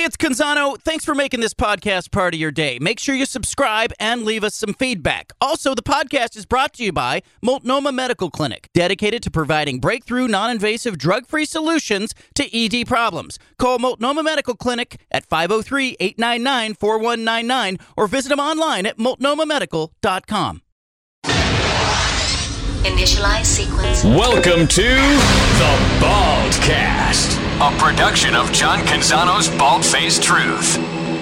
it's Canzano. Thanks for making this podcast part of your day. Make sure you subscribe and leave us some feedback. Also, the podcast is brought to you by Multnomah Medical Clinic, dedicated to providing breakthrough, non-invasive, drug-free solutions to ED problems. Call Multnomah Medical Clinic at 503-899-4199 or visit them online at multnomahmedical.com. Initialize sequence. Welcome to the Baldcast, a production of John Canzano's Bald-Faced Truth.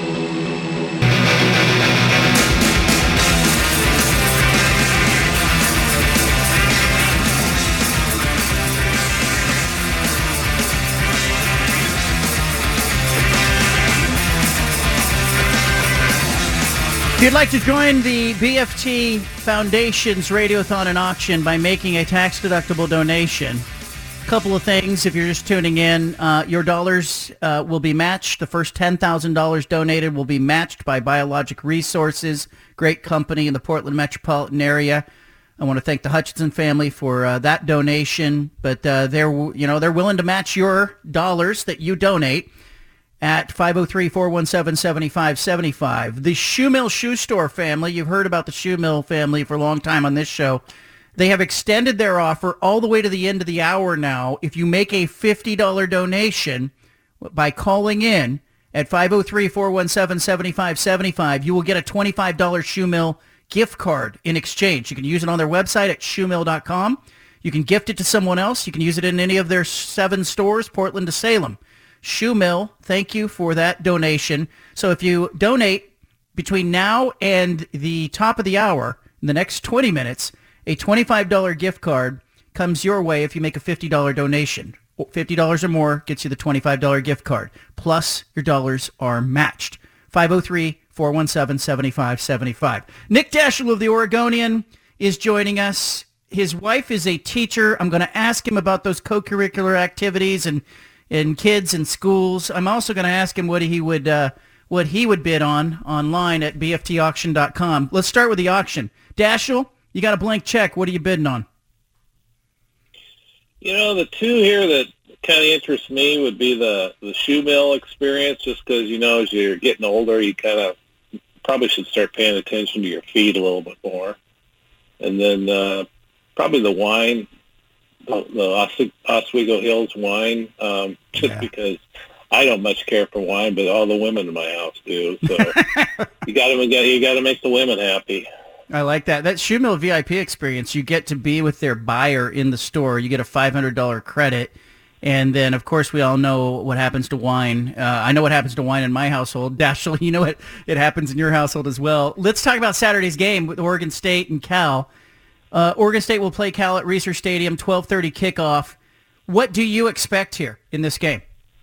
If you'd like to join the BFT Foundation's Radiothon and auction by making a tax-deductible donation, a couple of things. If you're just tuning in, your dollars will be matched. The first $10,000 donated will be matched by Biologic Resources, great company in the Portland metropolitan area. I want to thank the Hutchinson family for that donation, but they're willing to match your dollars that you donate at 503-417-7575. The Shoe Mill Shoe Store family, you've heard about the Shoe Mill family for a long time on this show. They have extended their offer all the way to the end of the hour now. If you make a $50 donation by calling in at 503-417-7575, you will get a $25 Shoe Mill gift card in exchange. You can use it on their website at shoemill.com. You can gift it to someone else. You can use it in any of their 7 stores, Portland to Salem. Shoe Mill, thank you for that donation. So if you donate between now and the top of the hour, in the next 20 minutes, a $25 gift card comes your way if you make a $50 donation. $50 or more gets you the $25 gift card. Plus, your dollars are matched. 503-417-7575. Nick Daschel of the Oregonian is joining us. His wife is a teacher. I'm going to ask him about those co-curricular activities and kids and schools. I'm also going to ask him what he would bid on online at bftauction.com. Let's start with the auction. Daschel, you got a blank check. What are you bidding on? You know, the two here that kind of interest me would be the Shoe Mill experience, just because, you know, as you're getting older, you kind of probably should start paying attention to your feet a little bit more. And then probably the wine, the Oswego Hills wine, because I don't much care for wine, but all the women in my house do. So you got to make the women happy. I like that. That Shoe Mill VIP experience, you get to be with their buyer in the store. You get a $500 credit. And then, of course, we all know what happens to wine. I know what happens to wine in my household. Daschel, you know it happens in your household as well. Let's talk about Saturday's game with Oregon State and Cal. Oregon State will play Cal at Reser Stadium, 12:30 kickoff. What do you expect here in this game?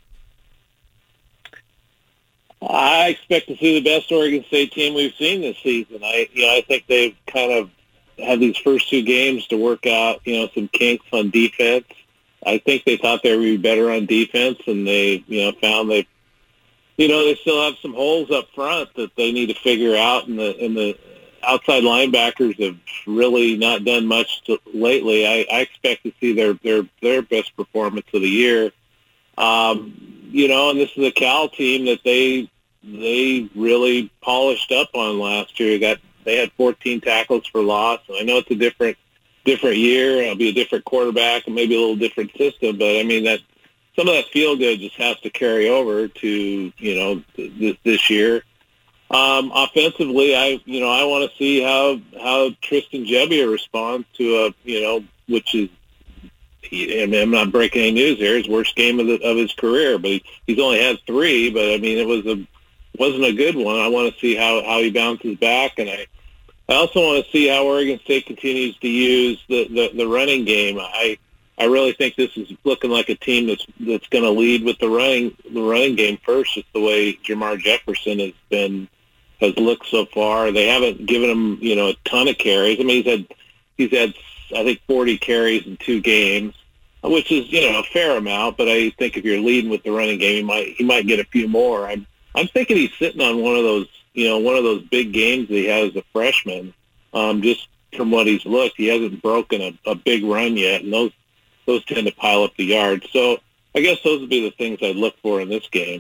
I expect to see the best Oregon State team we've seen this season. I think they've kind of had these first 2 games to work out, some kinks on defense. I think they thought they would be better on defense, and they, found they still have some holes up front that they need to figure out, and the outside linebackers have really not done much lately. I expect to see their best performance of the year. And this is a Cal team that they really polished up on last year. They had 14 tackles for loss. I know it's a different year. It'll be a different quarterback and maybe a little different system, but I mean that some of that feel good just has to carry over to this year. Offensively, I want to see how Tristan Gebbia responds to which is, I'm not breaking any news here, his worst game of his career, but he's only had 3. But I mean, wasn't a good one. I want to see how he bounces back, and I also want to see how Oregon State continues to use the running game. I really think this is looking like a team that's going to lead with the running game first, just the way Jamar Jefferson has looked so far. They haven't given him a ton of carries. I mean, he's had I think 40 carries in 2 games, which is a fair amount. But I think if you're leading with the running game, he might get a few more. I'm thinking he's sitting on one of those big games that he had as a freshman. Just from what he's looked, he hasn't broken a big run yet, and those tend to pile up the yards. So I guess those would be the things I'd look for in this game.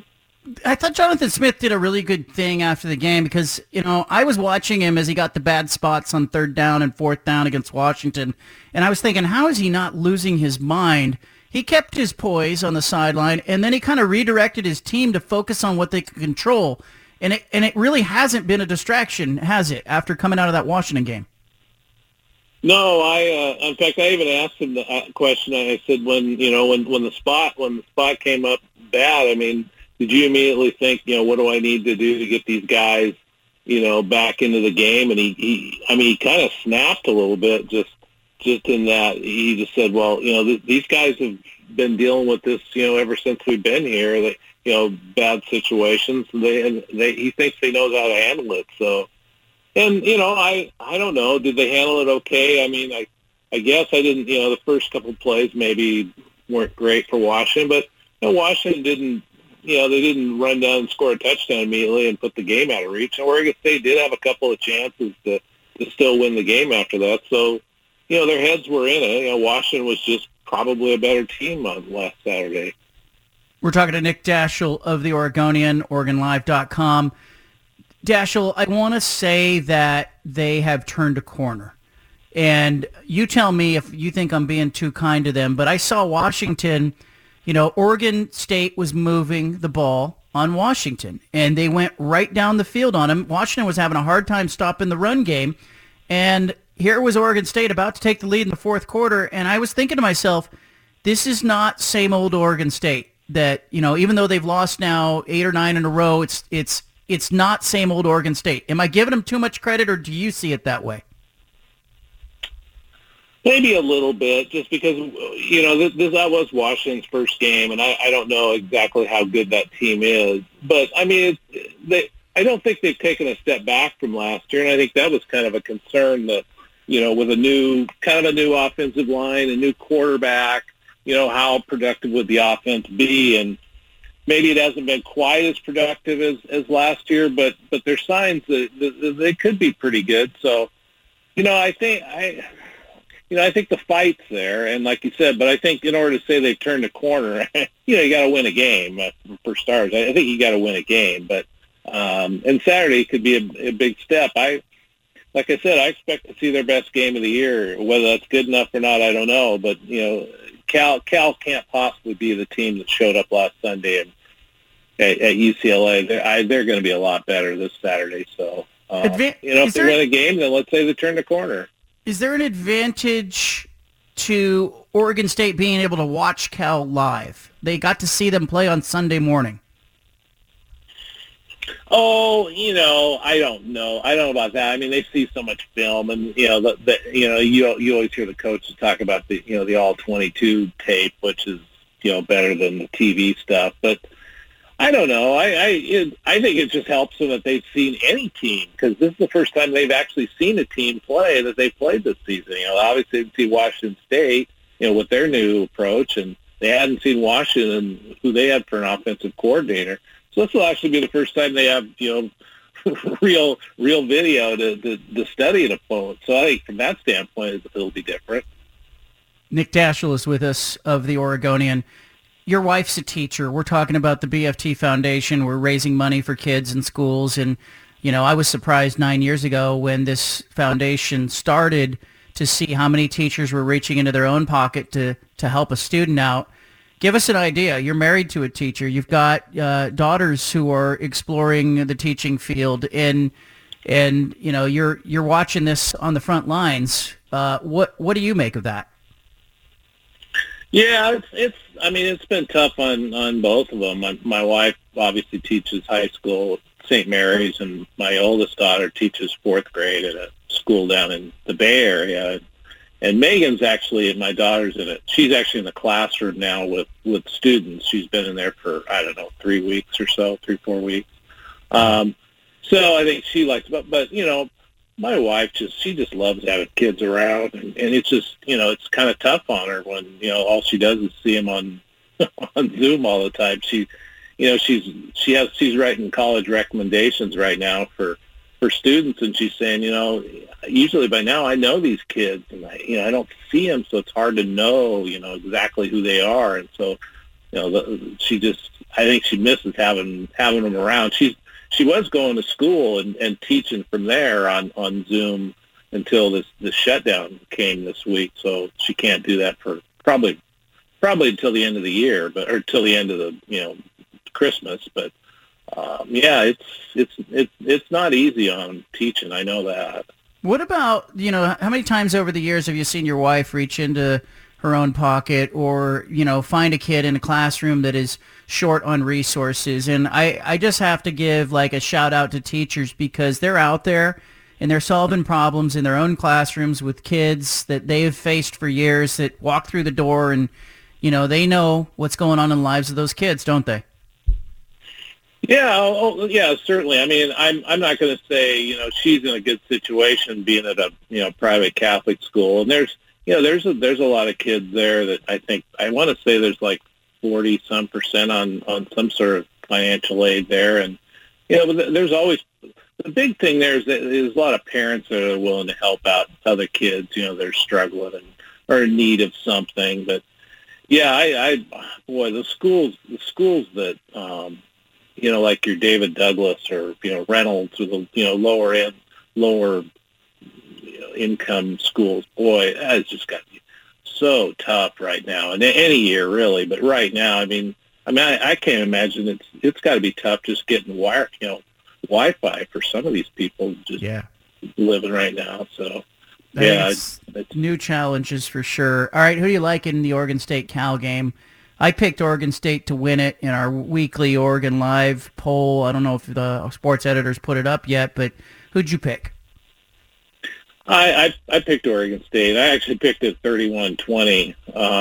I thought Jonathan Smith did a really good thing after the game because, I was watching him as he got the bad spots on third down and fourth down against Washington, and I was thinking, how is he not losing his mind? He kept his poise on the sideline, and then he kind of redirected his team to focus on what they could control, and it really hasn't been a distraction, has it, after coming out of that Washington game? No, in fact, I even asked him the question. I said, when the spot came up bad, I mean, did you immediately think, what do I need to do to get these guys, back into the game? And he kind of snapped a little bit just in that he just said, well, these guys have been dealing with this, ever since we've been here, bad situations. He thinks he knows how to handle it. So, and, I don't know, did they handle it okay? I mean, I guess I didn't, the first couple of plays maybe weren't great for Washington, but Washington didn't, they didn't run down and score a touchdown immediately and put the game out of reach. And Oregon State did have a couple of chances to still win the game after that. So, their heads were in it. Washington was just probably a better team on last Saturday. We're talking to Nick Daschel of the Oregonian, OregonLive.com. Daschel, I want to say that they have turned a corner. And you tell me if you think I'm being too kind to them, but I saw Washington, Oregon State was moving the ball on Washington, and they went right down the field on him. Washington was having a hard time stopping the run game, and here was Oregon State about to take the lead in the fourth quarter, and I was thinking to myself, this is not same old Oregon State that, even though they've lost now 8 or 9 in a row, it's not same old Oregon State. Am I giving them too much credit, or do you see it that way? Maybe a little bit, just because, that was Washington's first game, and I don't know exactly how good that team is. But, I mean, I don't think they've taken a step back from last year, and I think that was kind of a concern that, with a new offensive line, a new quarterback, how productive would the offense be? And maybe it hasn't been quite as productive as last year, but there's signs that they could be pretty good. So, I think the fight's there, and like you said, but I think in order to say they've turned a corner, you got to win a game for starters. I think you got to win a game, but and Saturday could be a big step. Like I said, I expect to see their best game of the year. Whether that's good enough or not, I don't know. But Cal can't possibly be the team that showed up last Sunday at UCLA. They're going to be a lot better this Saturday. So if they win a game, then let's say they turn the corner. Is there an advantage to Oregon State being able to watch Cal live? They got to see them play on Sunday morning. Oh, I don't know. I don't know about that. I mean, they see so much film, and you always hear the coaches talk about the all 22 tape, which is better than the TV stuff. But I don't know. I think it just helps them that they've seen any team, because this is the first time they've actually seen a team play that they played this season. Obviously they see Washington State, with their new approach, and they hadn't seen Washington, who they had for an offensive coordinator. So this will actually be the first time they have, real video to study an opponent. So I think from that standpoint, it'll be different. Nick Daschel is with us of the Oregonian. Your wife's a teacher. We're talking about the BFT Foundation. We're raising money for kids in schools. And, I was surprised 9 years ago when this foundation started to see how many teachers were reaching into their own pocket to help a student out. Give us an idea. You're married to a teacher. You've got daughters who are exploring the teaching field, and you're watching this on the front lines. What do you make of that? Yeah, it's been tough on both of them. My wife obviously teaches high school at St. Mary's, and my oldest daughter teaches fourth grade at a school down in the Bay Area. And Megan's my daughter's she's actually in the classroom now with students. She's been in there for, 3 weeks or so, 3-4 weeks. So I think she likes it. But my wife she just loves having kids around. And it's just, it's kind of tough on her when, all she does is see them on Zoom all the time. She's writing college recommendations right now for students, and she's saying, usually by now I know these kids, and I don't see them, so it's hard to know, exactly who they are. And so, I think she misses having them around. She was going to school and teaching from there on Zoom until this shutdown came this week. So she can't do that for probably until the end of the year, or till the end of the Christmas. But it's not easy on teaching. I know that. What about, how many times over the years have you seen your wife reach into her own pocket or, find a kid in a classroom that is short on resources? And I just have to give like a shout out to teachers, because they're out there and they're solving problems in their own classrooms with kids that they've faced for years, that walk through the door and, they know what's going on in the lives of those kids, don't they? Yeah, yeah, certainly. I mean, I'm not going to say she's in a good situation being at a private Catholic school, and there's a lot of kids there that I want to say there's like 40% on some sort of financial aid there, and but there's always the big thing there is that there's a lot of parents that are willing to help out other kids they're struggling and are in need of something. But yeah, the schools that like your David Douglas or Reynolds, or the lower income schools, boy, that has just got to be so tough right now, and any year really, but right now, I can't imagine it's got to be tough just getting Wi-Fi for some of these people just living right now. So it's new challenges for sure. All right, who do you like in the Oregon State Cal game? I picked Oregon State to win it in our weekly Oregon Live poll. I don't know if the sports editors put it up yet, but who'd you pick? I picked Oregon State. I actually picked it 31-20.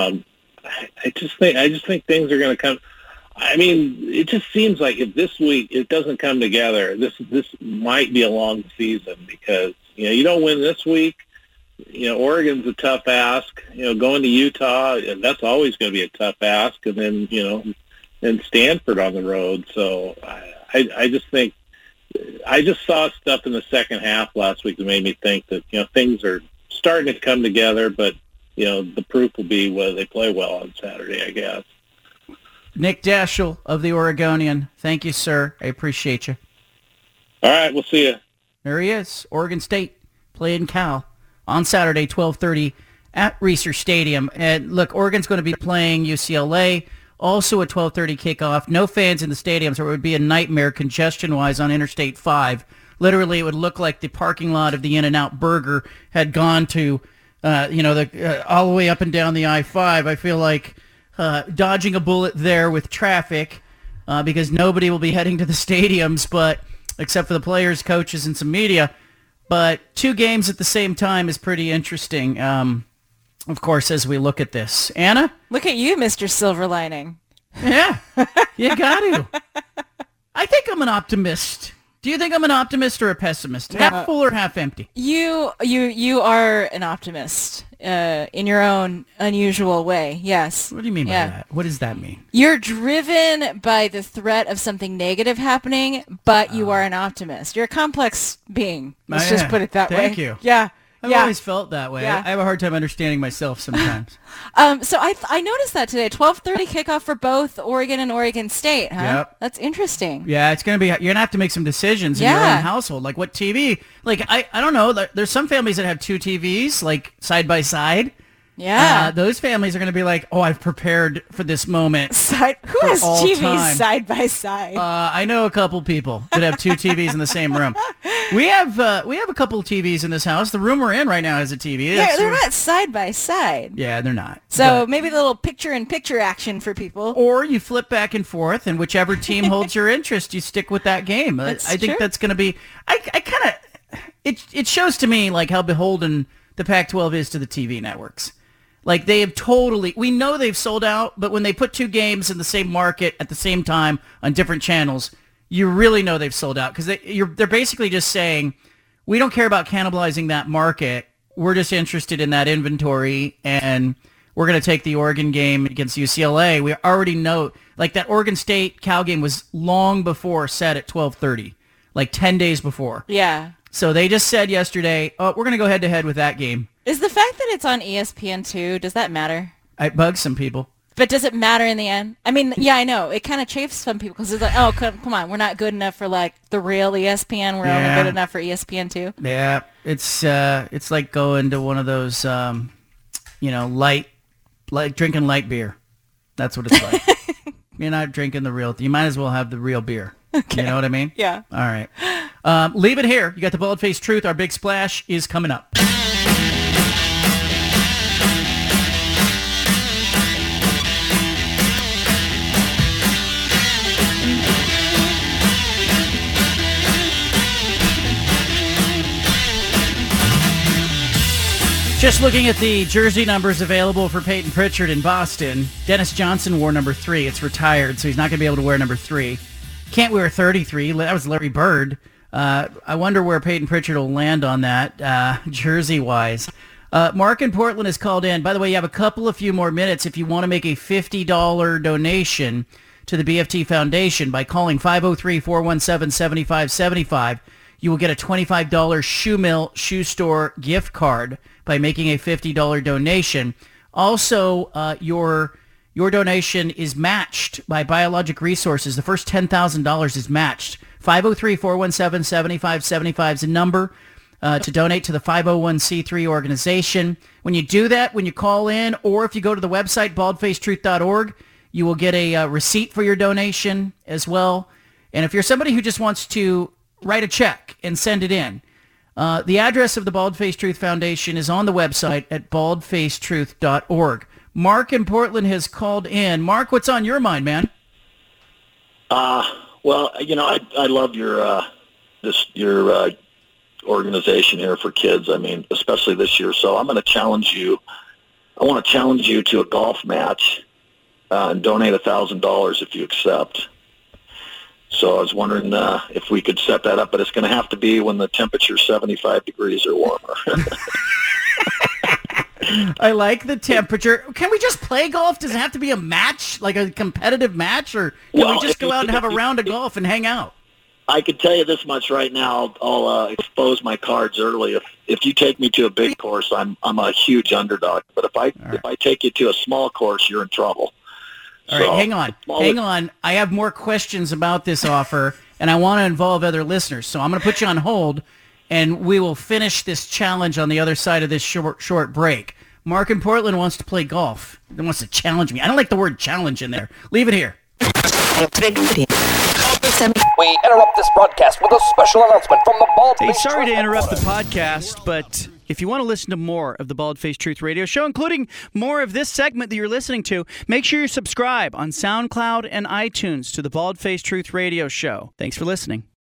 I just think things are going to come. I mean, it just seems like if this week it doesn't come together, this might be a long season, because you don't win this week. Oregon's a tough ask. Going to Utah, that's always going to be a tough ask, and then and Stanford on the road. So I just think I just saw stuff in the second half last week that made me think that things are starting to come together, but the proof will be whether they play well on Saturday, I guess. Nick Daschel of the Oregonian, thank you, sir. I appreciate you. All right, we'll see you. There he is, Oregon State playing Cal on Saturday, 12:30 at Reser Stadium. And look, Oregon's going to be playing UCLA, also a 12:30 kickoff. No fans in the stadium, so it would be a nightmare congestion-wise on Interstate 5. Literally, it would look like the parking lot of the In-N-Out Burger had gone to, all the way up and down the I-5. I feel like dodging a bullet there with traffic, because nobody will be heading to the stadiums, but except for the players, coaches, and some media. But two games at the same time is pretty interesting, of course, as we look at this. Anna? Look at you, Mr. Silver Lining. Yeah, you got to. I think I'm an optimist. Do you think I'm an optimist or a pessimist? Half full or half empty? You are an optimist in your own unusual way, yes. What do you mean by that? What does that mean? You're driven by the threat of something negative happening, but you are an optimist. You're a complex being. Let's just put it that way. Thank you. Yeah. I've always felt that way. Yeah. I have a hard time understanding myself sometimes. So I noticed that today. 12:30 kickoff for both Oregon and Oregon State, huh? Yep. That's interesting. Yeah, it's going to be, you're going to have to make some decisions in your own household. Like what TV? Like, I don't know. There's some families that have two TVs, like side by side. Yeah. Those families are going to be like, oh, I've prepared for this moment. Who has TVs side by side? I know a couple people that have two TVs in the same room. We have a couple of TVs in this house. The room we're in right now has a TV. Yeah, they're not side by side. Yeah, they're not. So maybe the little picture-in-picture action for people. Or you flip back and forth, and whichever team holds your interest, you stick with that game. I think that's going to be... I kind of... It shows to me like how beholden the Pac-12 is to the TV networks. Like they have we know they've sold out, but when they put two games in the same market at the same time on different channels, you really know they've sold out, because they're basically just saying, we don't care about cannibalizing that market. We're just interested in that inventory, and we're going to take the Oregon game against UCLA. We already know, like that Oregon State Cal game was long before set at 12:30, like 10 days before. Yeah. So they just said yesterday, oh, we're going to go head-to-head with that game. Is the fact that it's on ESPN2, does that matter? It bugs some people. But does it matter in the end? I mean, yeah, I know. It kind of chafes some people because it's like, oh, come on. We're not good enough for, like, the real ESPN. We're only good enough for ESPN2. Yeah. It's like going to one of those, like drinking light beer. That's what it's like. You're not drinking the real. You might as well have the real beer. Okay. You know what I mean? Yeah. All right. Leave it here. You got the Bald-Faced Truth. Our big splash is coming up. Just looking at the jersey numbers available for Peyton Pritchard in Boston, Dennis Johnson wore number 3. It's retired, so he's not going to be able to wear number 3. Can't wear 33. That was Larry Bird. I wonder where Peyton Pritchard will land on that jersey-wise. Mark in Portland has called in. By the way, you have a few more minutes if you want to make a $50 donation to the BFT Foundation by calling 503-417-7575. You will get a $25 Shoe Mill Shoe Store gift card by making a $50 donation. Also, your donation is matched by Biologic Resources. The first $10,000 is matched. 503-417-7575 is a number to donate to the 501c3 organization. When you do that, when you call in, or if you go to the website, baldfacetruth.org, you will get a receipt for your donation as well. And if you're somebody who just wants to write a check and send it in, the address of the Bald-Faced Truth Foundation is on the website at baldfacetruth.org. Mark in Portland has called in. Mark, what's on your mind, man? Well, I love your organization here for kids. I mean, especially this year. So I'm going to challenge you. I want to challenge you to a golf match and donate $1,000 if you accept. So I was wondering if we could set that up, but it's going to have to be when the temperature's 75 degrees or warmer. I like the temperature. Can we just play golf? Does it have to be a match, like a competitive match, or can we just go out and have a round of golf and hang out? I can tell you this much right now. I'll expose my cards early. If you take me to a big course, I'm a huge underdog. But if I take you to a small course, you're in trouble. All right, hang on. I have more questions about this offer, and I want to involve other listeners. So I'm going to put you on hold, and we will finish this challenge on the other side of this short break. Mark in Portland wants to play golf. He wants to challenge me. I don't like the word challenge in there. Leave it here. We interrupt this broadcast with a special announcement from the Bald-Faced Truth. Hey, sorry to interrupt the headquarters. podcast, but if you want to listen to more of the Bald-Faced Truth Radio Show, including more of this segment that you're listening to, make sure you subscribe on SoundCloud and iTunes to the Bald-Faced Truth Radio Show. Thanks for listening.